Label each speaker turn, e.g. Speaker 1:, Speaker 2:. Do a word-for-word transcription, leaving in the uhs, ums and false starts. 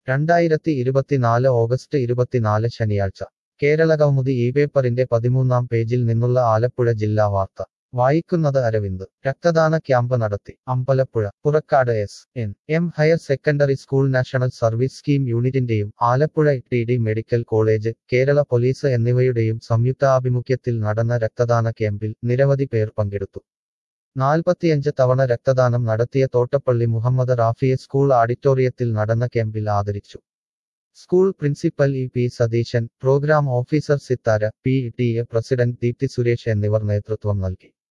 Speaker 1: രണ്ടായിരത്തി ഇരുപത്തിനാല് ഓഗസ്റ്റ് ഇരുപത്തിനാല് ശനിയാഴ്ച കേരളകൗമുദി ഈ പേപ്പറിന്റെ പതിമൂന്നാം പേജിൽ നിന്നുള്ള ആലപ്പുഴ ജില്ലാ വാർത്ത വായിക്കുന്നത് അരവിന്ദ് രക്തദാന ക്യാമ്പ് നടത്തി Ambalappuzha Purakkad S N M higher secondary school national service scheme യൂണിറ്റിന്റെയും Alappuzha T D medical college Kerala police എന്നിവയുടെയും സംയുക്താഭിമുഖ്യത്തിൽ നടന്ന രക്തദാന ക്യാമ്പിൽ നിരവധി പേർ പങ്കെടുത്തു നാൽപ്പത്തിയഞ്ച് തവണ രക്തദാനം നടത്തിയ തോട്ടപ്പള്ളി മുഹമ്മദ് റാഫിയെ സ്കൂൾ ഓഡിറ്റോറിയത്തിൽ നടന്ന ക്യാമ്പിൽ ആദരിച്ചു school principal E P Satheesan programme officer Sithara P T A president Deepthi Suresh എന്നിവർ നേതൃത്വം നൽകി